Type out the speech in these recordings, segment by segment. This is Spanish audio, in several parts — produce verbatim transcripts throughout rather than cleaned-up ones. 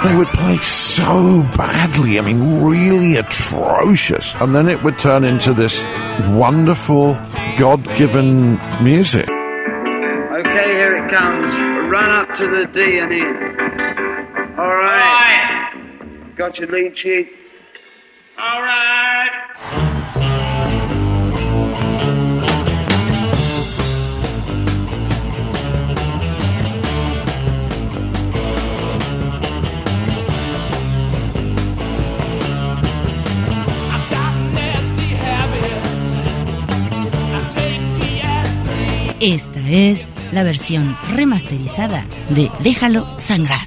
They would play so badly, I mean, really atrocious. And then it would turn into this wonderful, God-given music. Okay, here it comes. Run up to the D and E. All right. Got your lead sheet? All right. Esta es la versión remasterizada de Déjalo Sangrar.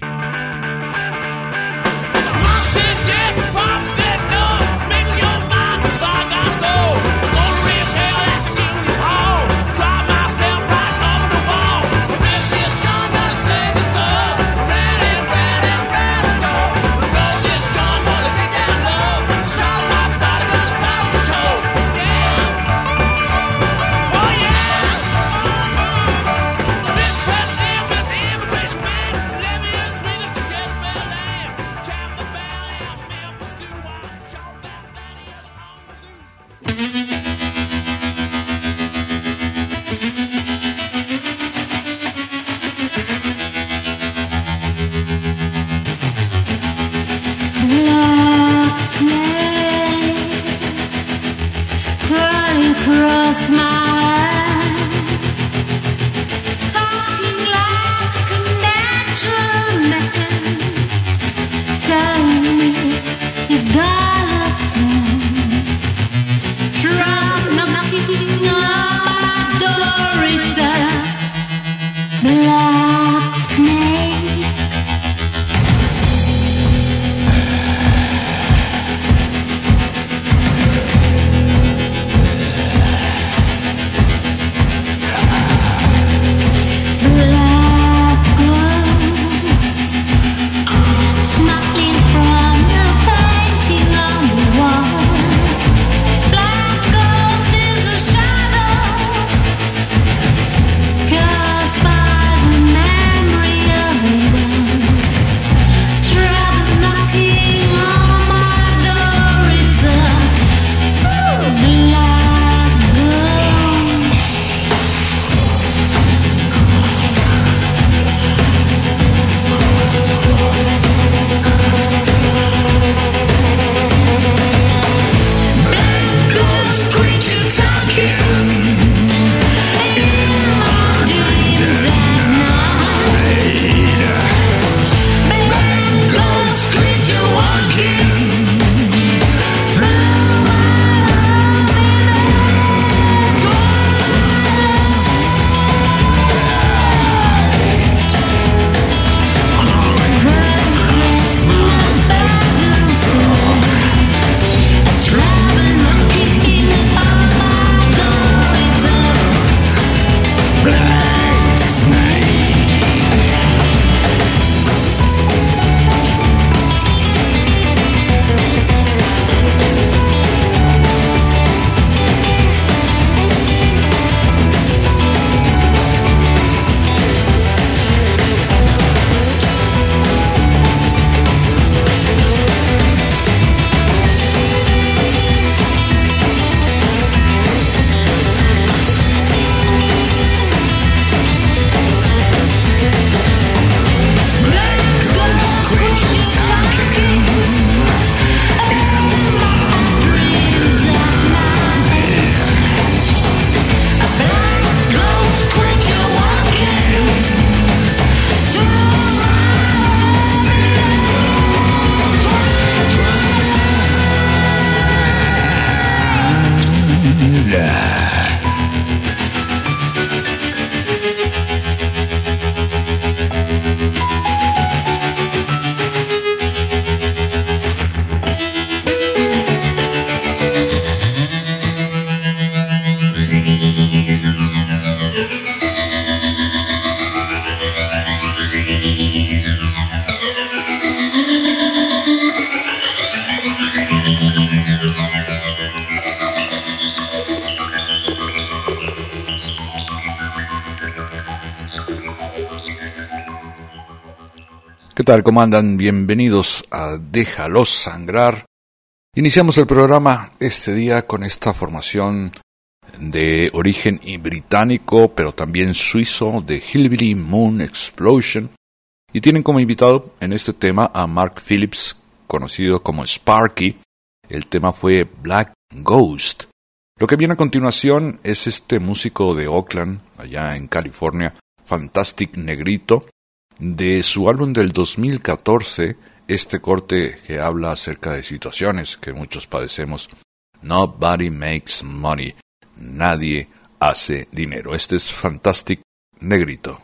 ¿Qué tal? ¿Cómo andan? Bienvenidos a Déjalos Sangrar. Iniciamos el programa este día con esta formación de origen británico, pero también suizo, de Hillbilly Moon Explosion. Y tienen como invitado en este tema a Mark Phillips, conocido como Sparky. El tema fue Black Ghost. Lo que viene a continuación es este músico de Oakland, allá en California, Fantastic Negrito, de su álbum del dos mil catorce, este corte que habla acerca de situaciones que muchos padecemos. Nobody makes money. Nadie hace dinero. Este es Fantastic Negrito.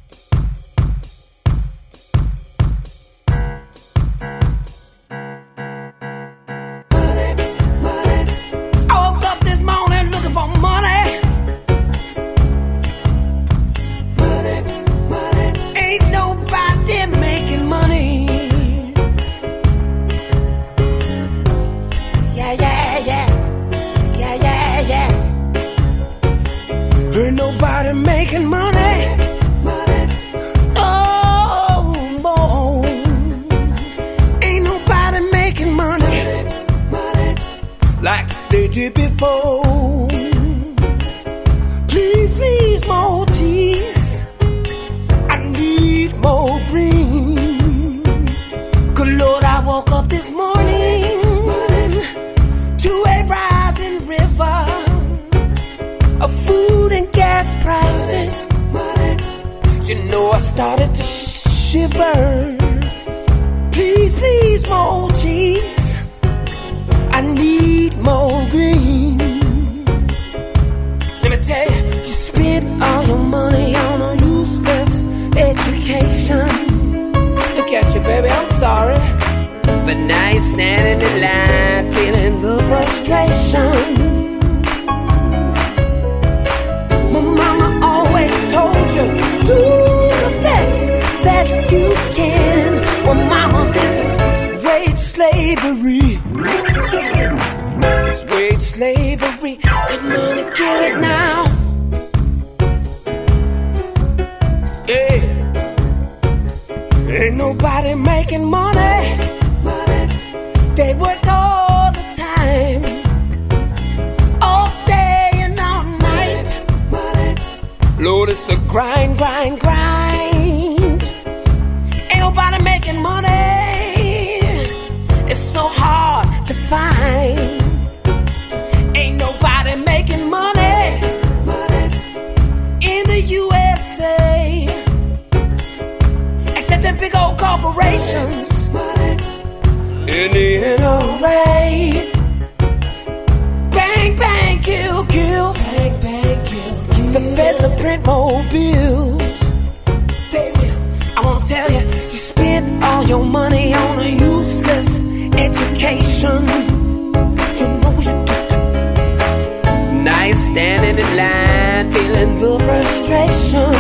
Nobody making money, money, no more. Ain't nobody making money, money, like they did before. Please, please, more cheese. I need more green. Good Lord, I woke up this morning to a rising river of food and gas prices. You know I started to shiver. Please, please, more cheese. I need more green. Let me tell you, you spent all your money on a useless education. Look at you, baby, I'm sorry, but now you're standing in line feeling the frustration. Told you, do the best that you can. Well, mama, this is wage slavery. It's wage slavery. Come on and get it now. Yeah. Ain't nobody making money. They work all the time, all day and all night. Lord, it's a grind, grind, grind. Ain't nobody making money. It's so hard to find. Ain't nobody making money in the U S A, except them big old corporations in the N R A. Bang, bang, kill, kill. Bang, bang, kill. The feds will print more bills. They will. I wanna tell you, you spent all your money on a useless education. You know you did. Now you're standing in line, feeling the frustration.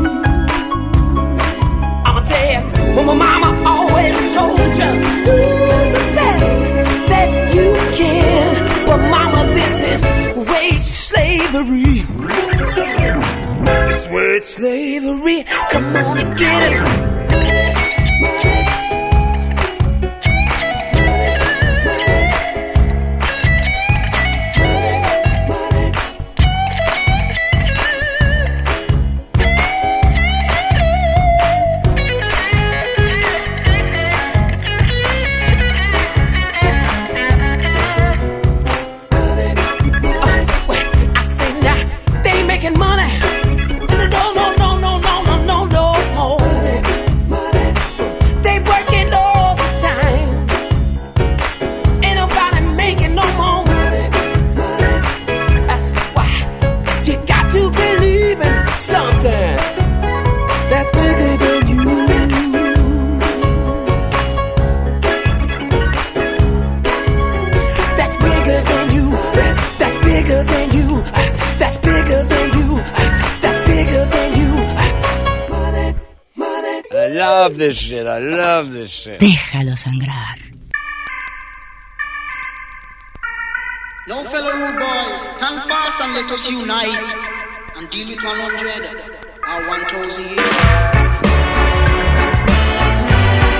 I'ma tell you, well, my mama always told you, do the best that you can. But mama, this is wage slavery. It's wage slavery. Come on and get it. love this shit. I love this shit. Déjalo sangrar. Now, fellow rude boys, stand fast and let us unite and deal with one hundred or one thousand years.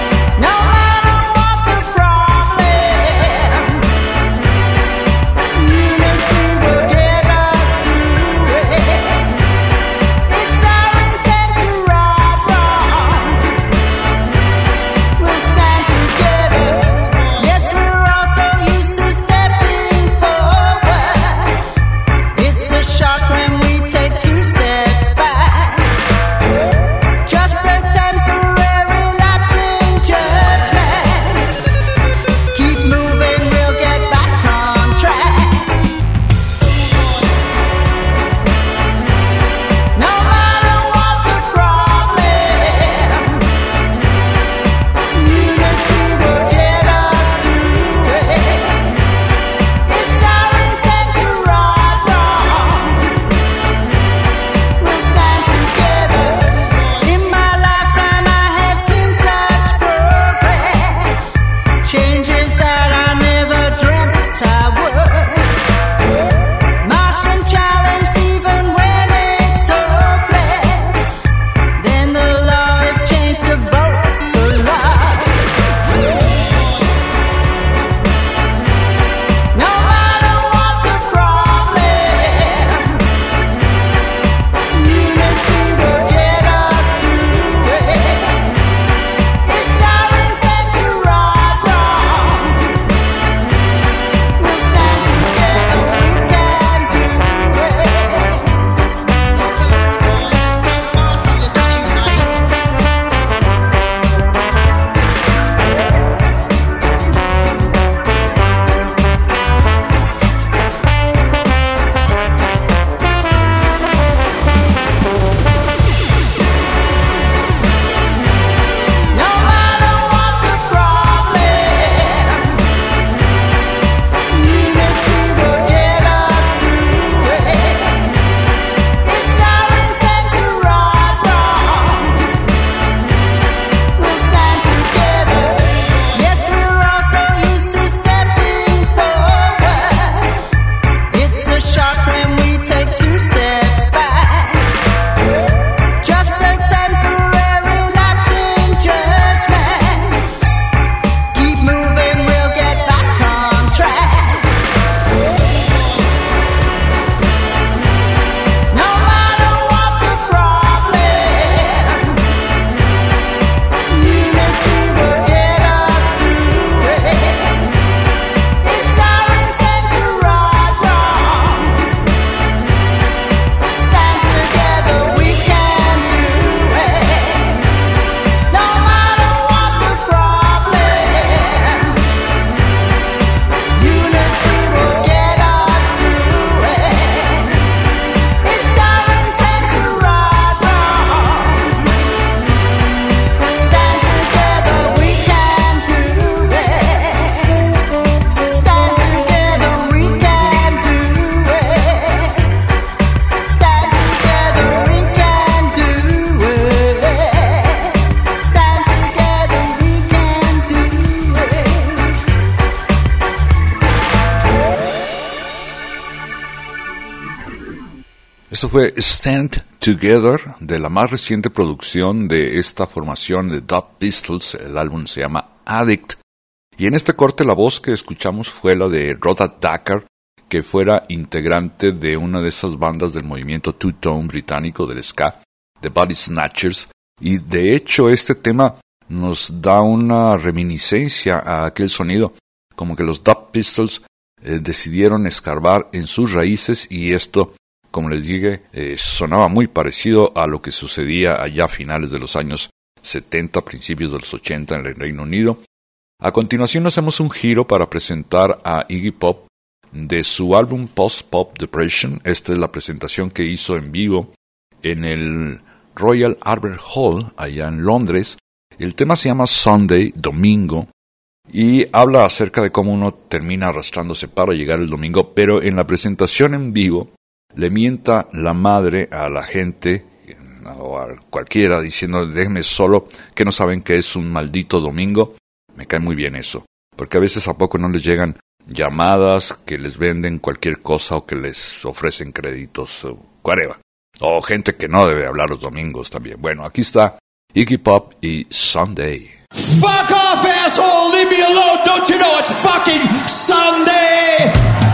fue Stand Together, de la más reciente producción de esta formación de Dub Pistols. El álbum se llama Addict. Y en este corte la voz que escuchamos fue la de Rhoda Dakar, que fuera integrante de una de esas bandas del movimiento two-tone británico del ska, The Body Snatchers. Y de hecho este tema nos da una reminiscencia a aquel sonido, como que los Dub Pistols eh, decidieron escarbar en sus raíces, y esto, como les dije, eh, sonaba muy parecido a lo que sucedía allá a finales de los años setenta, principios de los ochenta en el Reino Unido. A continuación hacemos un giro para presentar a Iggy Pop de su álbum Post Pop Depression. Esta es la presentación que hizo en vivo en el Royal Albert Hall, allá en Londres. El tema se llama Sunday, domingo, y habla acerca de cómo uno termina arrastrándose para llegar el domingo, pero en la presentación en vivo le mienta la madre a la gente, o a cualquiera, diciendo déjenme solo, que no saben que es un maldito domingo. Me cae muy bien eso, porque a veces a poco no les llegan llamadas que les venden cualquier cosa o que les ofrecen créditos, o whatever. O gente que no debe hablar los domingos también. Bueno, aquí está Iggy Pop y Sunday. Fuck off, asshole! Leave me alone! Don't you know it's fucking Sunday?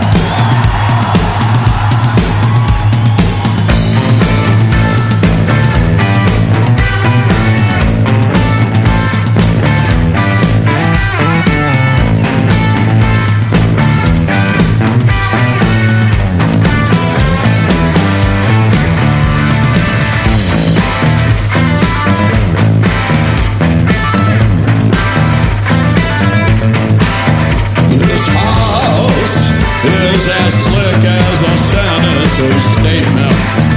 Is as slick as a senator's statement.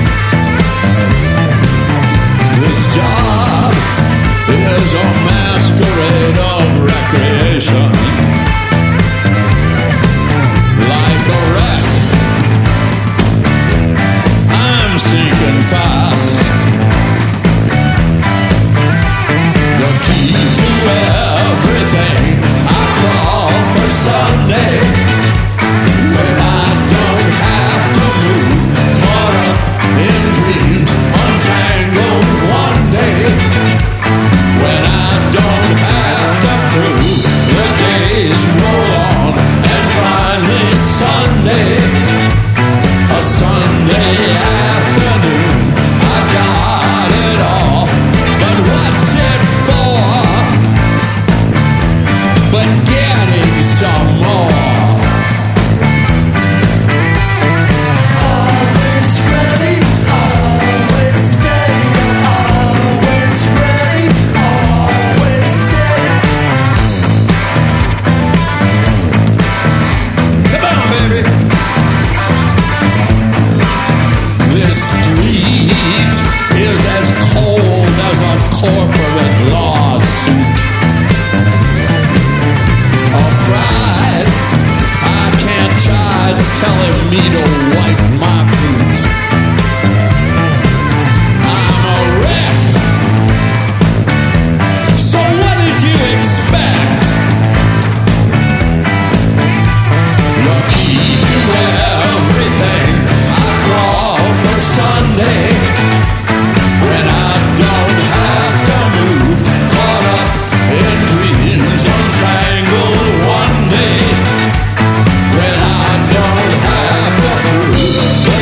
This job is a masquerade of recreation. Like a rat, I'm sinking fast. The key to everything, I crawl for Sunday. When I don't have to move, caught up in dreams, untangled one day. When I don't have to prove, the days roll on, and finally Sunday, a Sunday afternoon, I've got it all, but what's it for? But getting some more. Corporate lawsuit. A pride I can't charge, telling me to wipe my boots. I'm a wreck. So what did you expect? The key to everything, I crawl for Sunday. When I don't have to move, caught up in dreams, untangled one day. When I don't have to prove,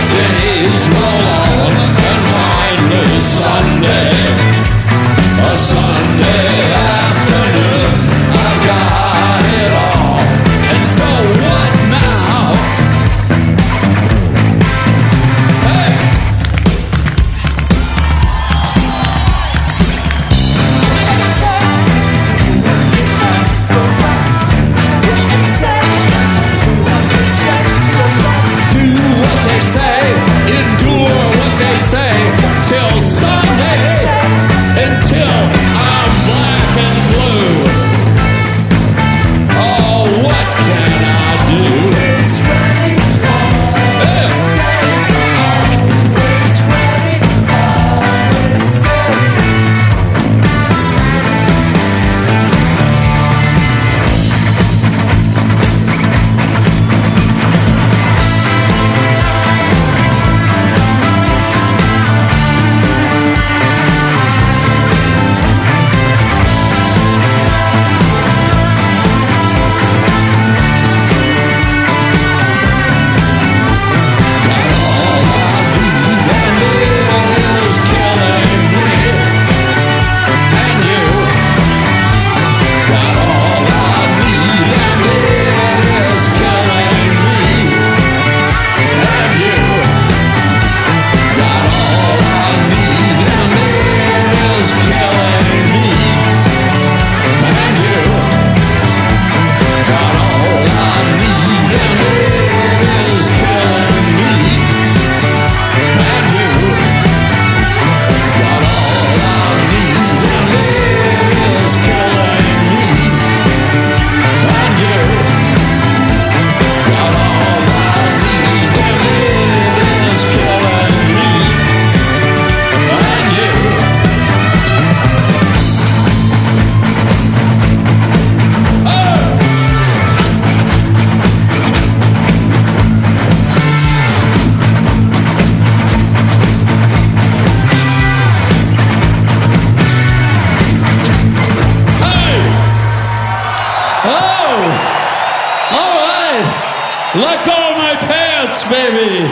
Let go of my pants, baby.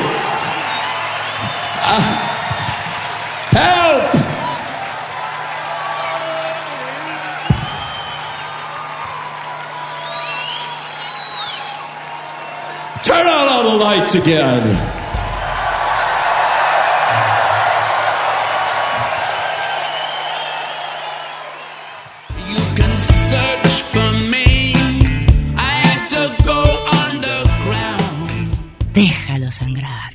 Uh, help. Turn on all the lights again. Déjalo sangrar.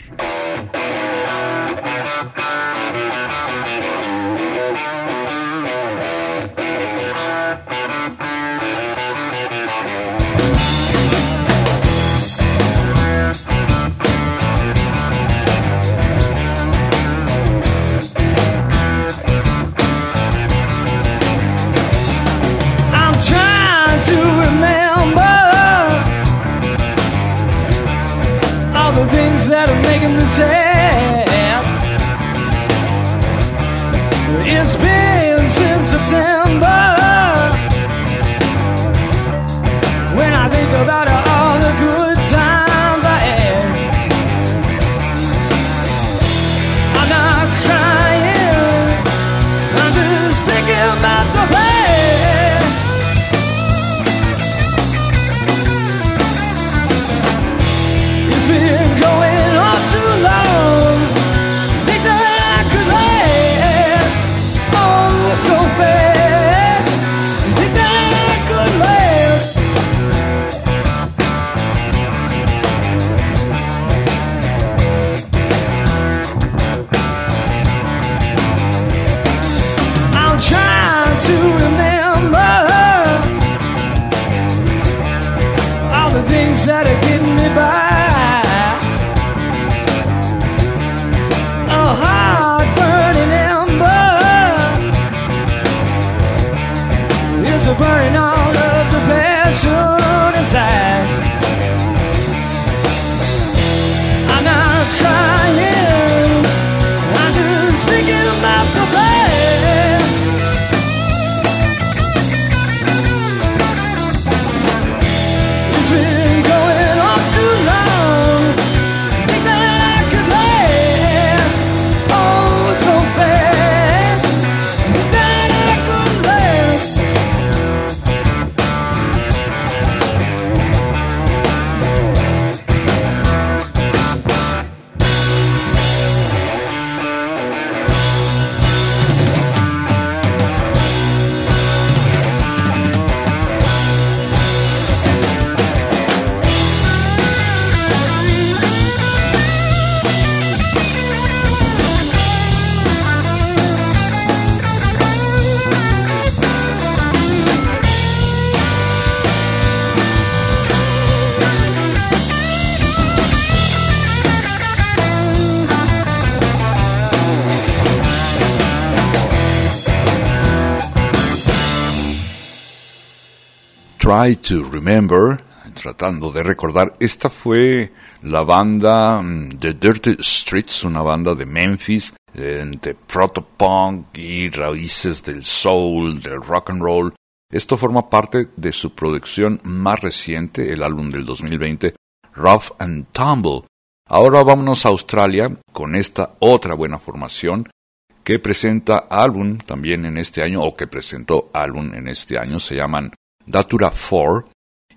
Things that are making me sad. It's been since September. When I think about all the good times I had, I'm not crying, I'm just thinking about the past. It's been going on too long. Think that I could last, oh, so fast. Think that I could last. I'm trying to remember all the things that are getting me by. So burning all of the passion inside. I'm not crying, I'm just thinking about the past. It's been going on too long. Think that I could last, oh, so fast. Think that I could last. Try to Remember, tratando de recordar, esta fue la banda The Dirty Streets, una banda de Memphis, de protopunk y raíces del soul, del rock and roll. Esto forma parte de su producción más reciente, el álbum del dos mil veinte, Rough and Tumble. Ahora vámonos a Australia con esta otra buena formación que presenta álbum también en este año, o que presentó álbum en este año. Se llaman Datura four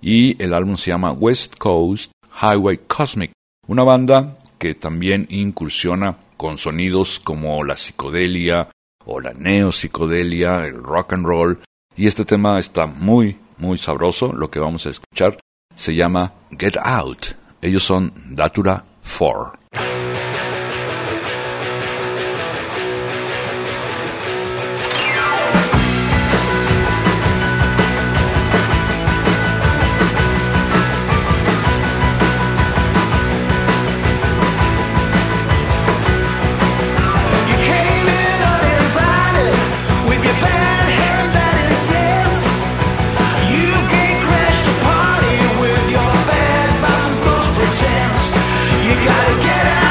y el álbum se llama West Coast Highway Cosmic, una banda que también incursiona con sonidos como la psicodelia o la neopsicodelia, el rock and roll, y este tema está muy, muy sabroso. Lo que vamos a escuchar se llama Get Out. Ellos son Datura four. Gotta get out.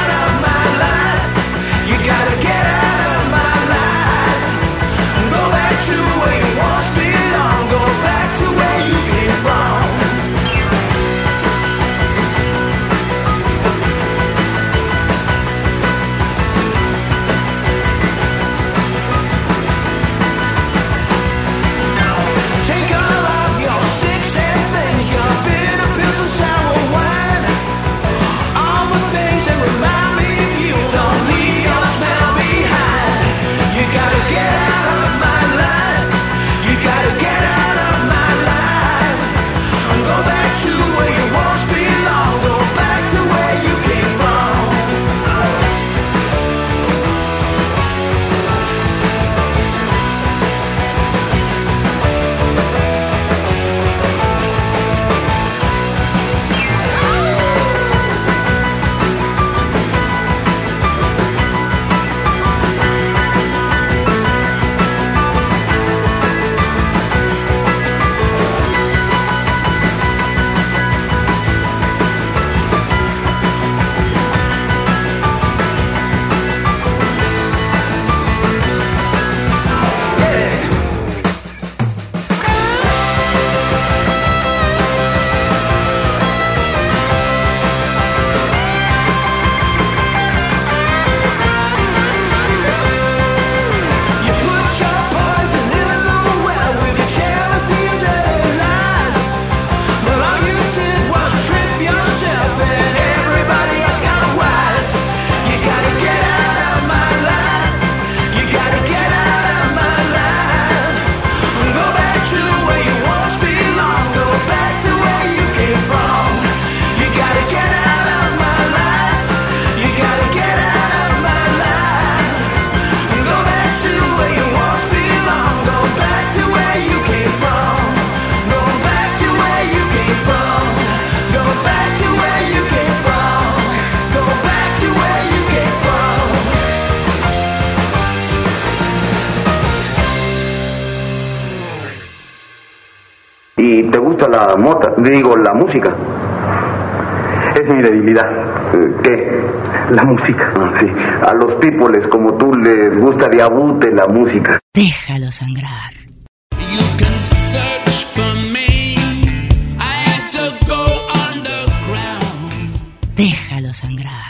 ¿Y te gusta la mota? Digo, la música. Es mi debilidad. ¿Qué? La música. Ah, sí. A los pípoles como tú les gusta de abute la música. Déjalo sangrar. You can search for me. I had to go underground. Déjalo sangrar.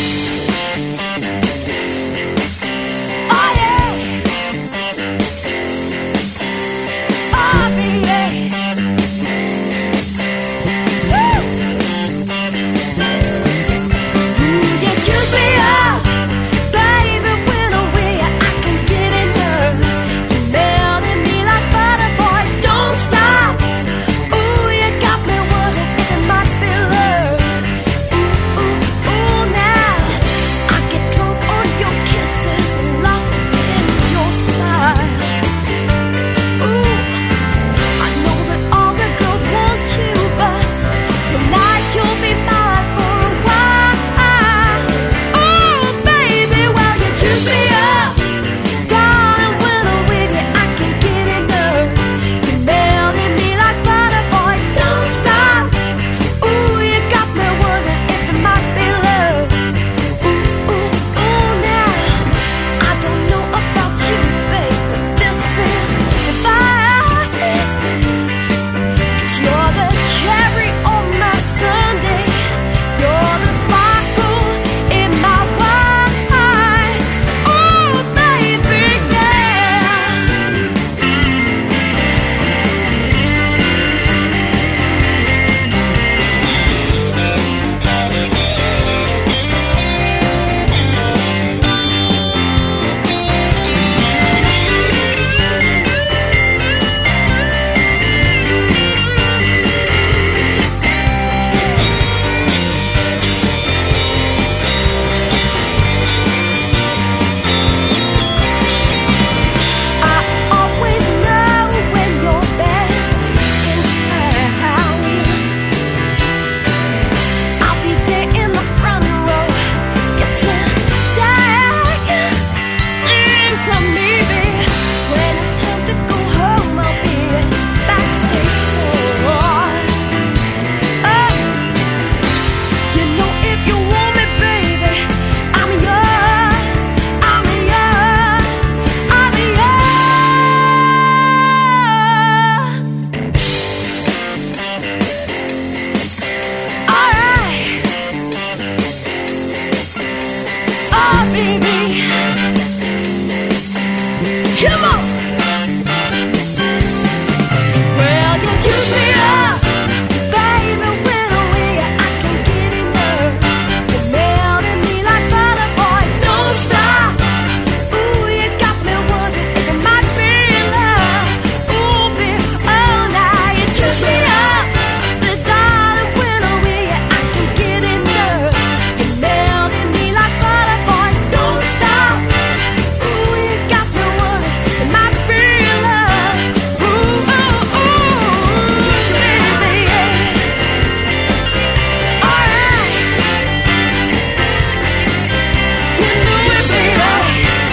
Oh yeah. Oh baby. Woo. You juice me up, baby. When I'm with you, I can get enough. You melting me like butter, boy. Don't stop. Ooh, you got me wondering if it might be love. Ooh, ooh, ooh, now I get drunk on your kisses and lost in your smile. Ooh, I know that all the girls want you, but tonight you'll be mine for a while. Oh, baby, well you juice me up, darling. When I'm with you, I can get enough. You're melting me like butter, boy. Don't stop. Ooh, you got me wondering if it might be love. Ooh, ooh, ooh, now I don't know about you, babe, but this feels divine. 'Cause you're the cherry on my sundae. You're the sparkle in my wine. Oh, baby, yeah. I always know when you're back in town. I'll be there in the front row. Get to die, sing to me, baby. When it's time to go home, I'll be backstage door. Oh, you know if you want me, baby, I'm yours. I'm yours. I'm yours. All right. Oh, baby. Come on. Well, you juice me up, baby. When I'm with you, I can get enough. You're melting me like butter, boy. Don't stop. Ooh, you got me wondering if it might be love. Ooh, baby, oh, now you juice me up, the darling. When I'm with you, I can get enough. You're melting me like butter, boy. Don't stop. Ooh, you got me wondering if it might be love. Ooh, ooh, ooh, juice me, baby. All right. You know it's me, right?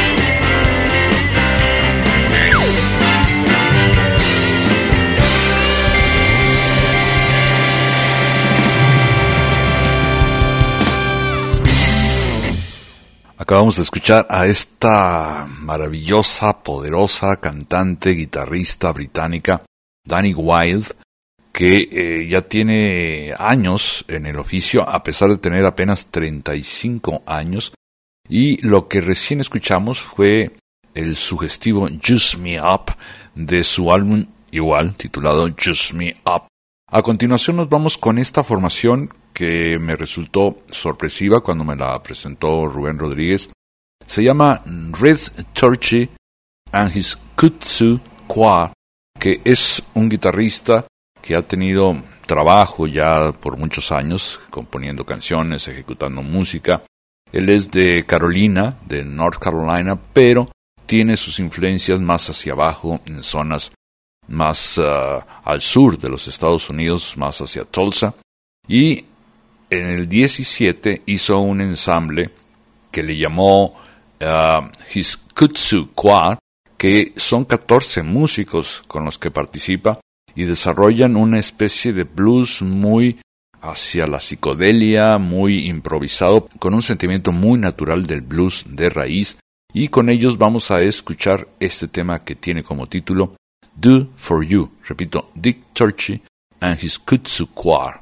Acabamos de escuchar a esta maravillosa, poderosa cantante, guitarrista británica, Danny Wilde, que eh, ya tiene años en el oficio, a pesar de tener apenas treinta y cinco años. Y lo que recién escuchamos fue el sugestivo Juice Me Up de su álbum igual, titulado Juice Me Up. A continuación nos vamos con esta formación que me resultó sorpresiva cuando me la presentó Rubén Rodríguez. Se llama Red Torchy and his Kutsu Choir, que es un guitarrista que ha tenido trabajo ya por muchos años, componiendo canciones, ejecutando música. Él es de Carolina, de North Carolina, pero tiene sus influencias más hacia abajo, en zonas más uh, al sur de los Estados Unidos, más hacia Tulsa. Y en el diecisiete hizo un ensamble que le llamó uh, His Kutsu Choir, que son catorce músicos con los que participa, y desarrollan una especie de blues muy hacia la psicodelia, muy improvisado, con un sentimiento muy natural del blues de raíz, y con ellos vamos a escuchar este tema que tiene como título Do For You, repito, Dick Turchy and his Kutsu Choir.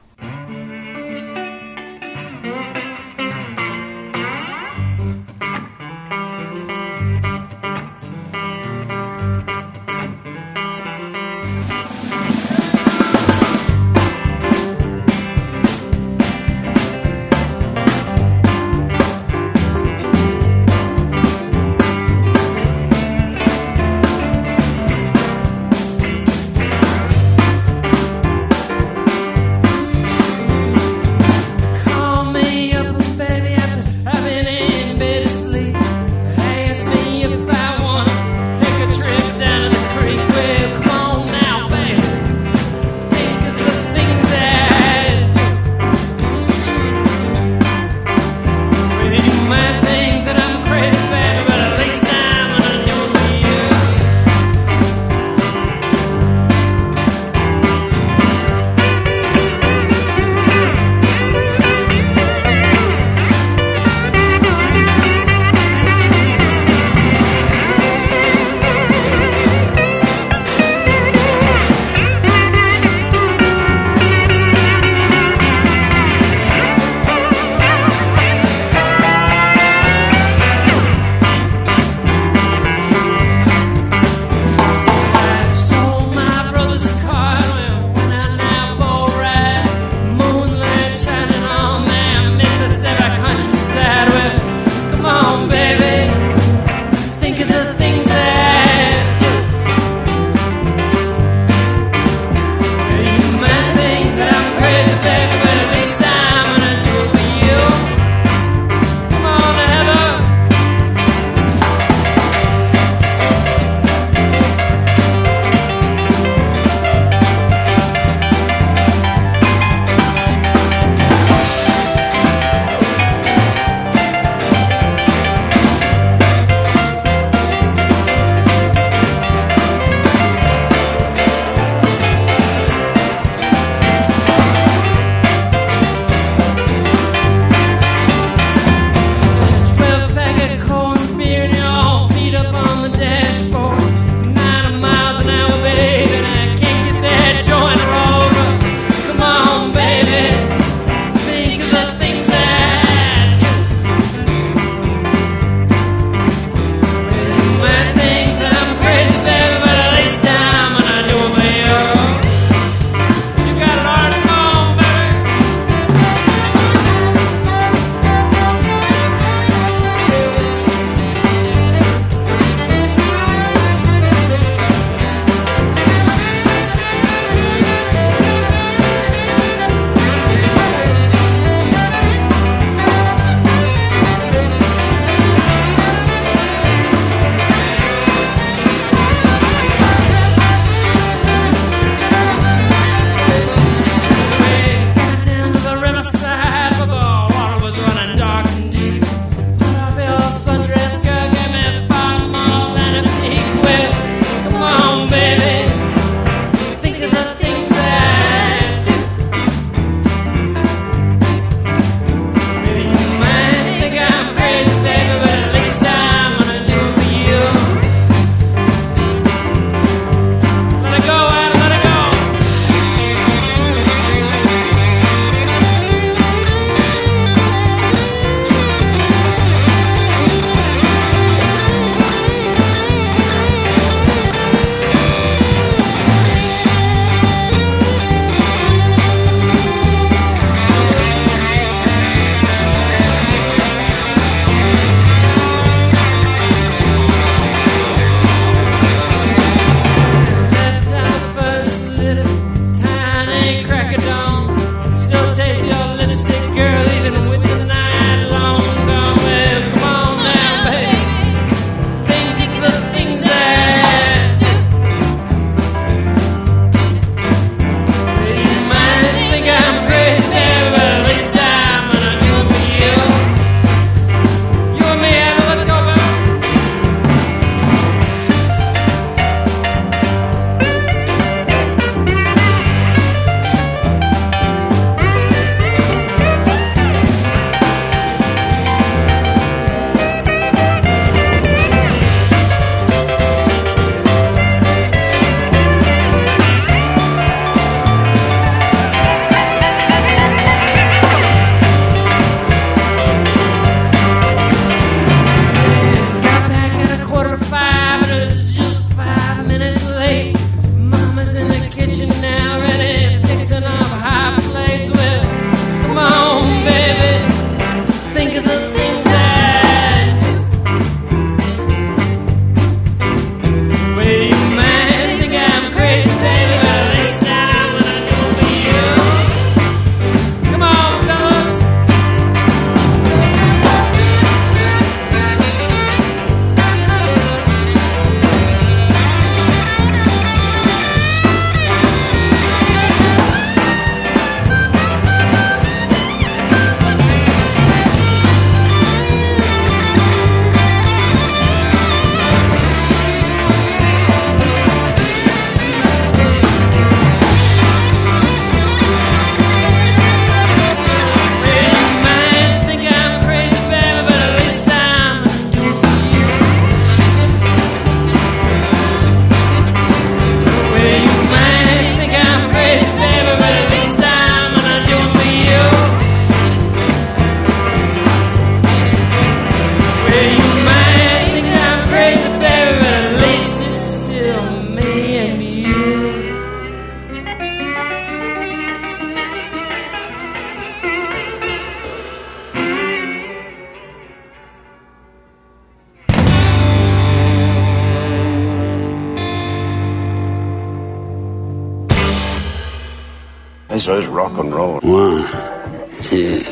Eso es rock and roll. One, two.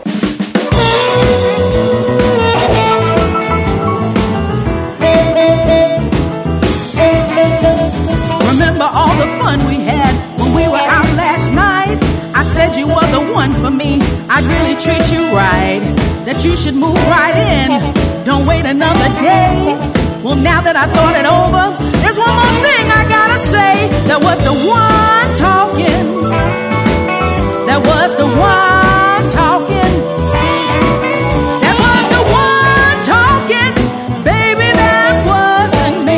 Remember all the fun we had when we were out last night? I said you were the one for me. I'd really treat you right. That you should move right in. Don't wait another day. Well, now that I thought it over, there's one more thing I gotta say. There was the one talking. There was the one talking. There was the one talking. Baby, that wasn't me.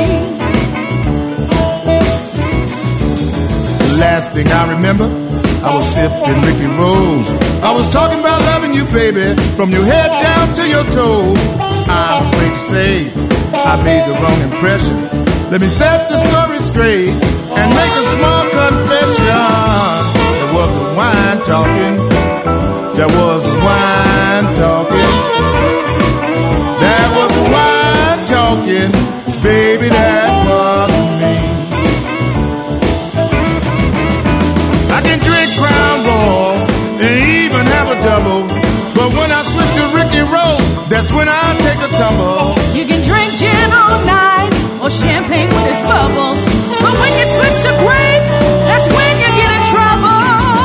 The last thing I remember, I was sipping Ricky Rose. I was talking about loving you, baby, from your head down to your toes. I'm afraid to say I made the wrong impression. Let me set the story straight and make a small confession. There was a wine talking. There was a wine talking. There was a wine talking. Baby, that wasn't me. I can drink Crown Royal and even have a double, but when I switch to Ricky Roll, that's when I take a tumble. You can drink gin all night or champagne with its bubbles, but when you switch to grape, that's when you get in trouble.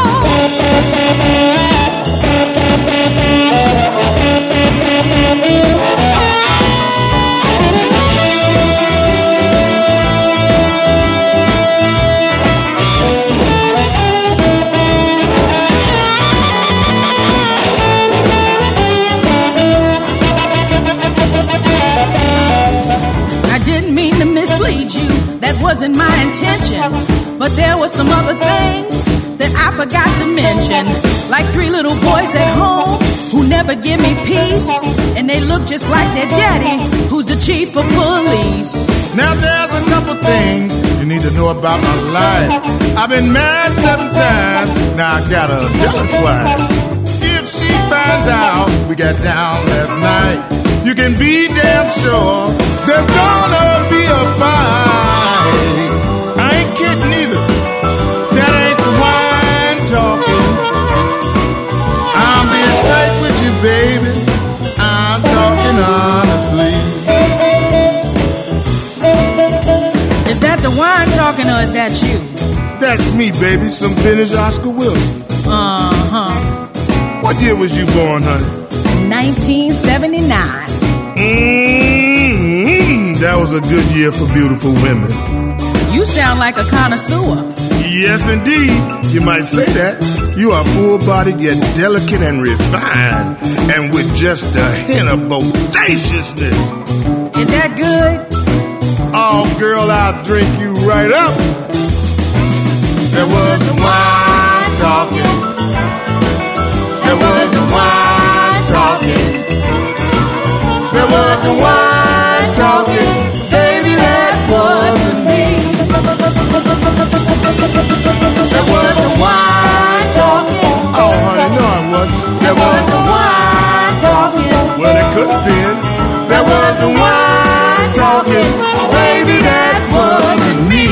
That wasn't my intention, but there were some other things that I forgot to mention. Like three little boys at home who never give me peace, and they look just like their daddy, who's the chief of police. Now there's a couple things you need to know about my life. I've been married seven times, now I got a jealous wife. If she finds out we got down last night, you can be damn sure there's gonna be a fight. I ain't kidding either. That ain't the wine talking. I'm being straight with you, baby. I'm talking honestly. Is that the wine talking or is that you? That's me, baby. Some vintage Oscar Wilson. Uh-huh. What year was you born, honey? nineteen seventy-nine. Mm-hmm. That was a good year for beautiful women. You sound like a connoisseur. Yes, indeed. You might say that. You are full-bodied yet delicate and refined, and with just a hint of bodaciousness. Is that good? Oh, girl, I'll drink you right up. There was the wine talking. There was the wine talking. There was the wine talking. Baby, that wasn't me. There was the wine talking. Oh, honey, no, it wasn't. There was the wine talking. Well, it could have been. There was the wine talking. Baby, that wasn't me.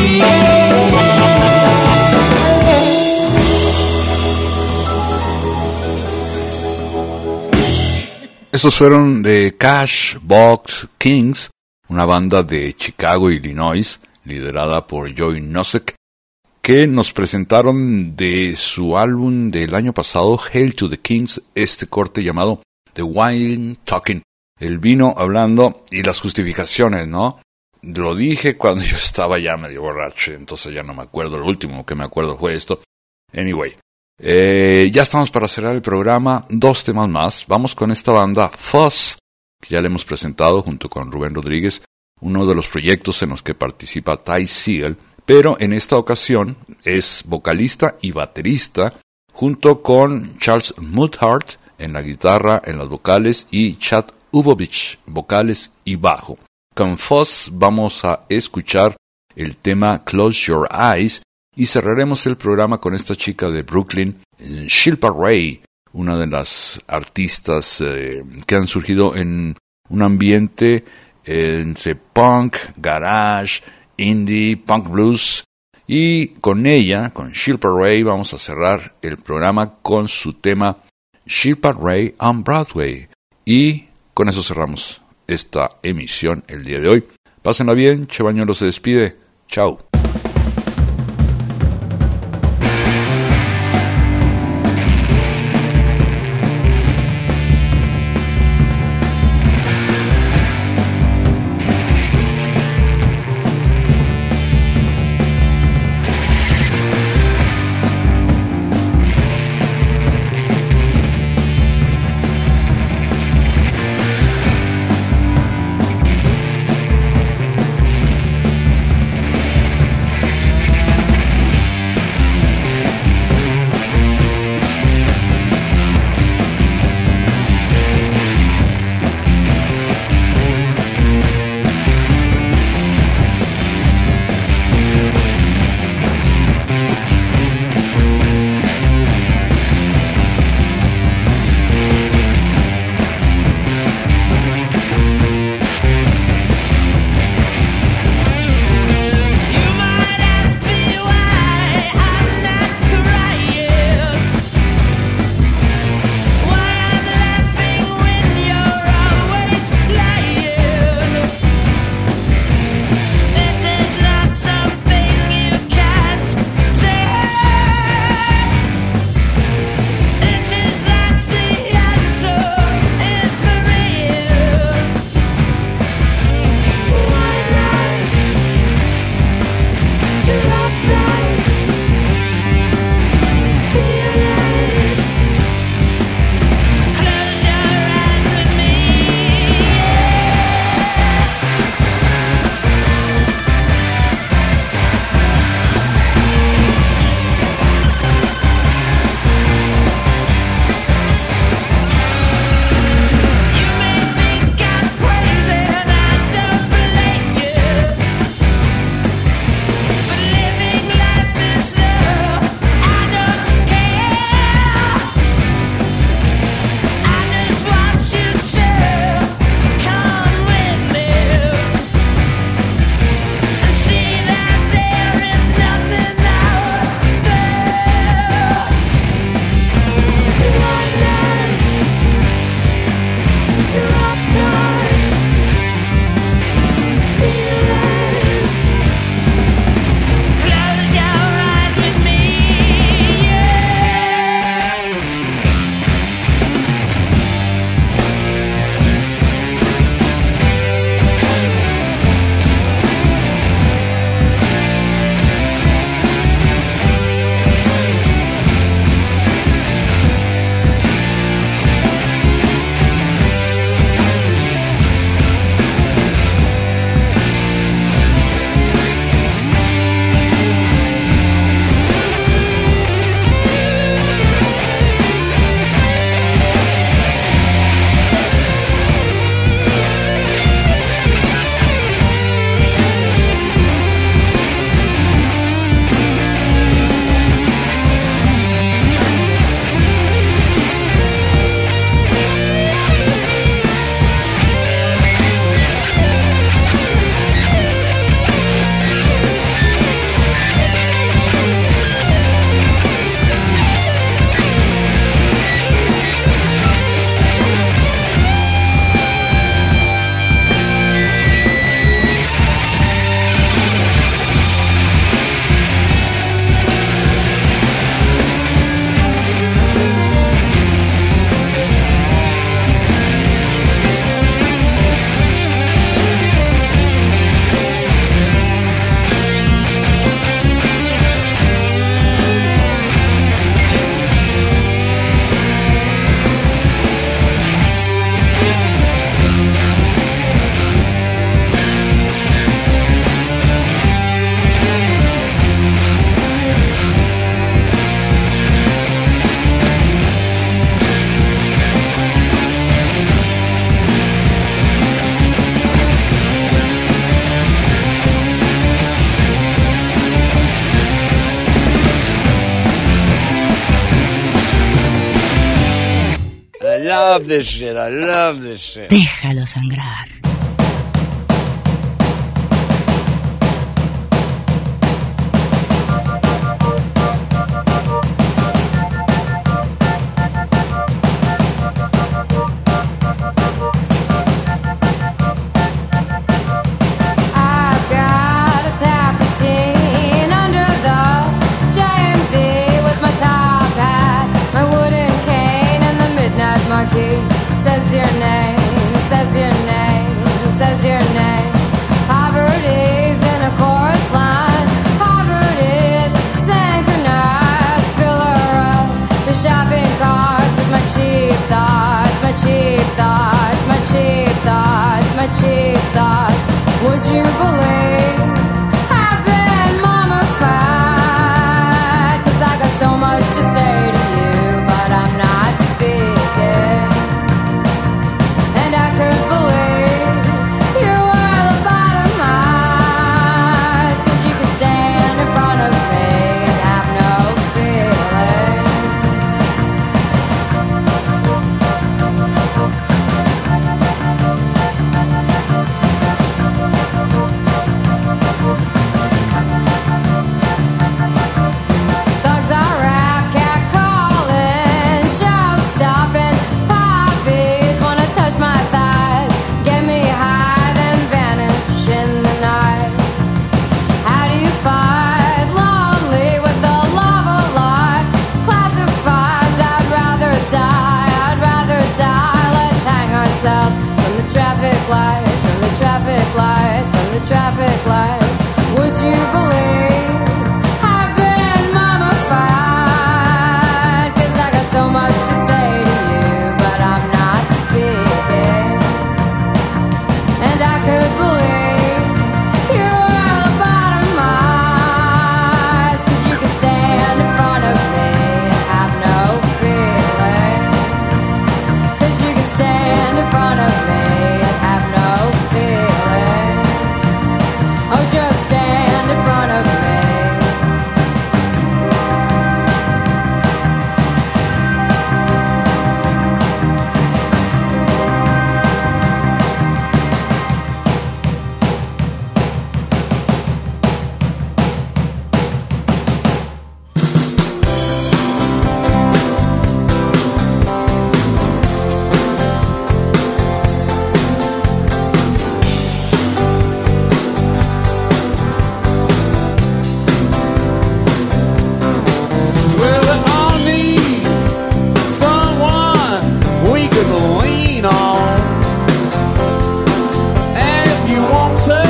Estos fueron The Cashbox Kings, una banda de Chicago, Illinois, liderada por Joey Nosek, que nos presentaron de su álbum del año pasado, Hail to the Kings, este corte llamado The Wine Talking, el vino hablando y las justificaciones, ¿no? Lo dije cuando yo estaba ya medio borracho, entonces ya no me acuerdo, lo último que me acuerdo fue esto. Anyway. Eh, ya estamos para cerrar el programa, dos temas más. Vamos con esta banda Fuzz, que ya le hemos presentado junto con Rubén Rodríguez, uno de los proyectos en los que participa Ty Segall, pero en esta ocasión es vocalista y baterista, junto con Charles Mudhart en la guitarra, en las vocales, y Chad Ubovich, vocales y bajo. Con Fuzz vamos a escuchar el tema Close Your Eyes, y cerraremos el programa con esta chica de Brooklyn, Shilpa Ray, una de las artistas eh, que han surgido en un ambiente eh, entre punk, garage, indie, punk blues Y con ella, con Shilpa Ray, vamos a cerrar el programa con su tema Shilpa Ray on Broadway. Y con eso cerramos esta emisión el día de hoy. Pásenla bien, Che Bañuelo se despide. Chao. love this shit. I love this shit. Déjalo sangrar. cheap thoughts, my cheap thoughts, my cheap thoughts. Would you believe I've been mummified? 'Cause I got so much to say to you, but I'm not speaking. And I could believe you were the bottomized, 'cause you could stand in front of me and have no feeling. Thugs are out, catcalling, show-stopping, poppies wanna touch my thighs, get me high, then vanish in the night. How do you fight lonely with the love of life? Classifieds, I'd rather die, I'd rather die. Let's hang ourselves from the traffic lights, from the traffic lights, from the traffic lights. Would you believe I've been mummified? 'Cause I got so much to say to you, but I'm not speaking. And I could believe you were the bottomized, 'cause you could stand in front of me and have no feeling. 'Cause you could stand in front of me and have no feeling. Oh, just stand in front of me. Well, we all need someone we can lean on. And if you want to,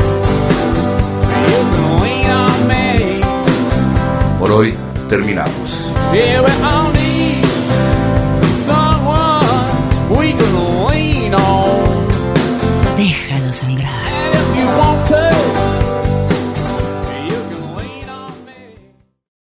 you can lean on me. Por hoy terminamos. Yeah, we all need someone we can lean on.